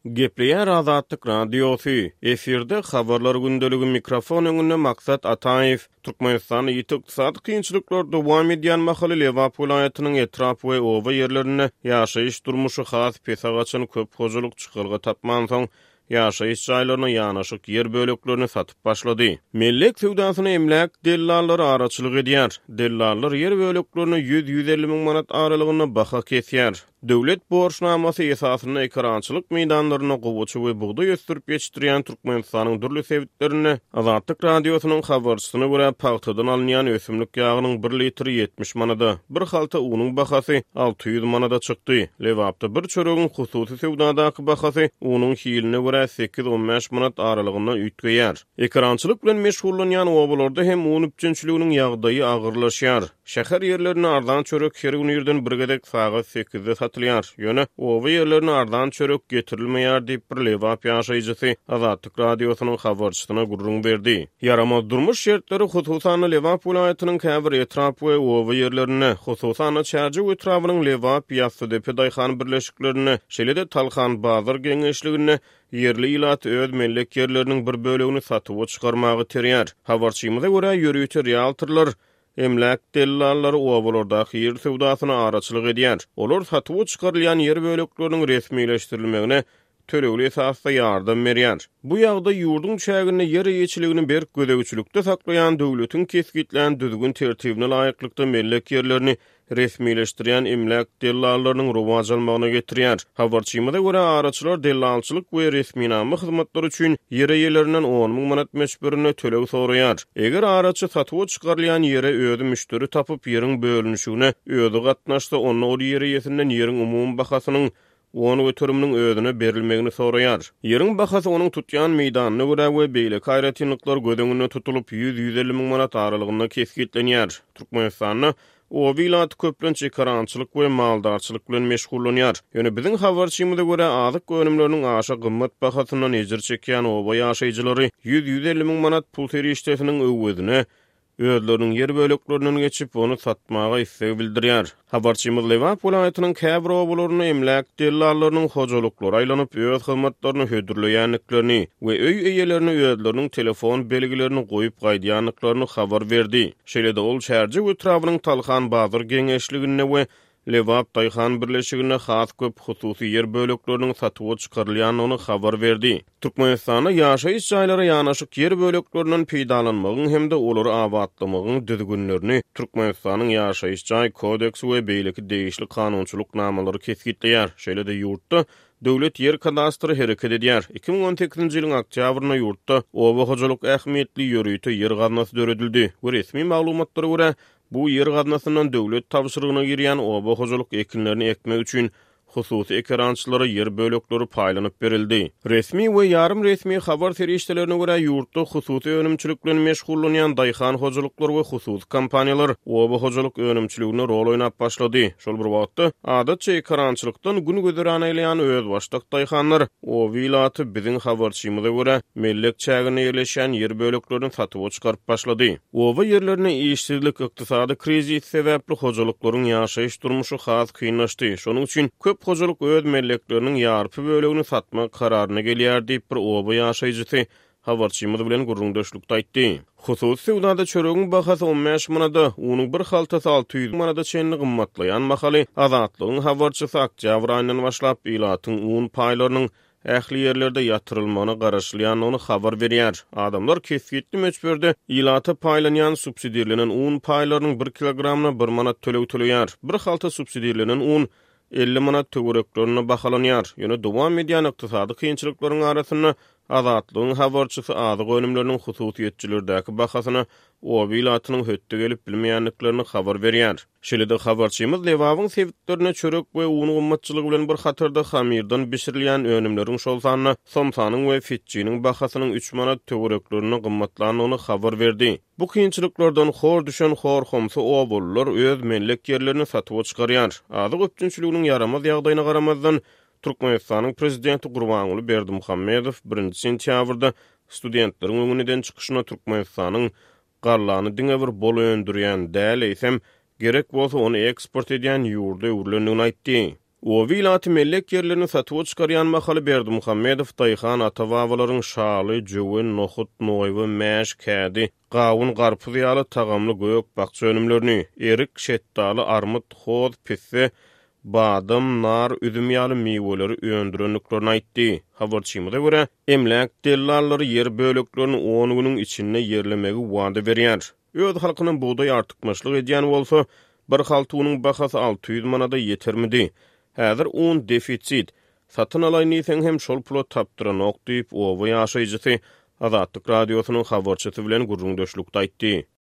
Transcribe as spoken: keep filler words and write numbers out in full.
Gepleýär Azatlyk Radiosu. Eferde habarlar gündeligi mikrofon öňünde maksat Ataýew. Türkmenistan ýetdi kynçylyklar dowam edýän mahaly Lewap vilayatynyň etrapy we oba ýerlerine ýaşaýyş durmuşy has pesagaçyn köp hojalyk çykylgy tapman soň ýaşaýyş jaýlaryna ýanaşyk ýer böleklerini satyp başlady. Mellek sewdasyny emlak dellallary araçylyk edýär. Dellallar ýer böleklerini yüz yüz elli miň manat aralygyna baha kesýär. Döwlet borçnamasy esasyny ekrançylyk meýdanlaryna gowuçy we buğday ösdürip ýetişdirýän Türkmenistanyň dürli sebitlerini Azatlyk Radiosynyň habarçysyna görä paxtadan alynýan ösümlik ýagynyň bir litri ýetmiş manada, bir halta unyň bahasy alty ýüz manada çykdy. Lewapda bir çöregiň hususy sewdadaky bahasy unyň hiline görä sekiz on beş manat aralygyna üýtgeýär. Ekrançylyk bilen meşgullanýan obalarda hem uň üçinçiliginiň ýagdaýy agyrlaşýar. Şäher ýerlerini ardan çörek her gün ýerden bir gedek sagat sekizde satylýar. Ýöne oba ýerlerini ardan çörek getirilmeýär diýip bir Lewap ýaşaýjysy Azatlyk Radiosynyň habarçysyna gurrun berdi. Yaramaz durmuş şertleri hususan Lewap vilayatynyň käbir etrapy we oba ýerlerine, hususan Çärji etrabynyň Lewap ýa-Sudepe daýhan birleşiklerini, şeýle-de Talhan bazar geňeşligini yerli ilat öz mellek yerlerinin bir bölegini satyp çykarmagy terýär. Habarçymyza görä ýörüýçi realtorlar emlak dellallary obalarda ýer sewdasyna araçylyk edýär. Olar satyp çykarylýan ýer bölekleriniň resmileşdirilmegine tölegli esasda ýardam berýär. Bu ýagda ýurdun çägine ýer ýeçiligini berk gödegçilikde saklaýan döwletiň kesgitlen düzgün tertibine laýyklykda mellek ýerlerini resmileşdirýän emlak dellallarynyň rowaj almagyna getirýär. Habarçymyza görä araçylar dellalçylyk we resminama hyzmatlary üçin ýer eýelerinden on miň manat meşberine töleg soraýar. Eger araçy satyp çykarylýan ýere özü müşteri tapyp ýeriň bölünüşine özü gatnaşsa onu o ýere ýetinden ýeriň umum bahasynyň onu götürümniň özüne berilmegini soraýar. Ýeriň bahasy onuň tutýan meýdanyna görä we beýle kaýratynlyklar gödeňine tutulup yüz yüz elli miň manat aralygyna kesgitlenýär. Türkmenistanyň o vilayat köplençe karançylyk we maldarçylyk bilen meşgullanýar. Ýöne biziň habarçymyza görä azyk önümleriniň aşa gymmat bahasyndan ejir çekýän oba ýaşaýjylary yüz yüz elli miň manat pul terişdetiniň öwüdine özleriniň ýer bölekleriniň geçip onu satmaga istek bildirýär. Habarçymyz Lewap vilayatynyň käbir obalaryny emlak dellallarynyň hojalyklary aýlanyp öz hyzmatlaryny hödürleýänliklerini we öý eýelerini özleriniň telefon belgilerini goýup gaýdýanlyklaryny habar berdi. Şeýle-de ol Çärji etrabynyň Talhan bazar geňeşligine we Lewap daýhan birleşigine has köp hususy ýer bölekleriniň satyp çykarylýanyny habar berdi. Türkmenistana ýaşaýyş jaýlary ýanaşyk ýer böleklerinden peýdalanmagyň hemde olary abatlymagyň düzgünlerini Türkmenistanyň ýaşaýyş jaý kodeksi we beýleki değişli kanunçylyk namalary kesgitleýär. Şeýle-de ýurtda Döwlet ýer kadastry hereket edýär. iki miň on sekizinji ýylyň oktýabryna ýurtda oba hojalyk ähmiýetli ýörüýte ýer gadnasy döredildi. We resmi maglumatlara görä bu ýer gadnasynyň döwlet tapşyrygyna girýän oba hojalyk ekinlerini ekmek üçin hususy ekrançylara ýer bölekleri paýlanyp berildi. Resmi we ýarym resmi habar terişdelerine görä ýurtda hususy önümçilik bilen meşgullanýan daýhan hojalyklar we hususy kompaniýalar oba hojalyk önümçiligine rol oýnap başlady. Şol bir wagtda adatça ekrançylykdan gün gödüren aýlayan öz başlyk daýhanlar o vilayaty biziň habarçymyza görä mellek çägine ýerleşen ýer böleklerini satyp çykaryp başlady. Oba ýerlerine işsizlik, ykdysady krizis sebäpli hojalyklaryň ýaşaýyş durmuşy has kynlaşdy. Şonuň üçin köp hojalyk öz mellekleriniň ýarpy bölegini satmak kararyna gelýär diýip bir oba ýaşaýjysy habarçymyz bilen gurrundaşlykda aýtdy. Hususy sewdada çöregiň bahasy on beş manada, unyň bir haltasy alty ýüz manada çenli gymmatlaýan mahaly Azatlygyň habarçysy oktyabr aýyndan başlap ilatyň un paýlarynyň ähli ýerlerde ýatyrylmagyna garaşlyan onu habar berýär. Adamlar kesgitli meçberde ilata paýlanýan subsidiýalenen un paýlarynyň bir kilogramyna bir manat töleg töleýär. Bir halta subsidiýalenen un elli manat töwereklerini bahalanýar. Ýöne dowam edýän ykdysady kynçylyklaryň arasyna Azatlygyň habarçysy azyk önümleriniň hususiýetçilerdäki bahasyna o vilayatynyň hötte gelip bilmeýänliklerini habar berýär. Şeýle-de habarçymyz Lewapyň sebitlerine çörek we un gymmatçylygy bilen bir hatarda hamirdan bişirilýän önümleriň şol sanyna somsanyň we fitçiniň bahasynyň üç manat töwereklerini gymmatlanyny habar berdi. Bu kynçylyklardan hor düşen hor homsy obalar öz mellek ýerlerini satyp çykarýar. Azyk öpçünçiliginiň yaramaz ýagdaýyna garamazdan Türkmenistanyň prezidenti Gurbanuly Berdimuhammedow birinji sentýabrda studentleriň öňünden çykyşyna Türkmenistanyň garlany diňe bir bol öndürýän däl eýsem gerek bolsa onu eksport edýän ýurda öwrülendigini aýtdy. O vilayat mellek yerlerini satıp çıkaryan Mahaly Berdimuhammedow Dayhan ata-babalaryň şaly, jöwen, nohut, noýwy, mäş, kädi, gawun, garpyz ýaly tagamly gök bakça önümlerini, erik, şetdaly, armut, hoz, pisse, badam, nar, üzüm ýaly meweleri öndürenliklerini aýtdy. Habarçymyza görä, emlek dellallary yer böleklerini on güniň içinde yerlemegi wada berýär. Öz halkynyň buğday artykmaçlyk edýän bolsa, bir haltunyň bahasy alty ýüz manada ýetermidi? Häzir un defitsit. Satyn alaýnyň hem şol pula tapdyranok diýip owa ýaşaýjysy Azatlyk radiosynyň habarçysy bilen gurrun döşlükde aýtdy.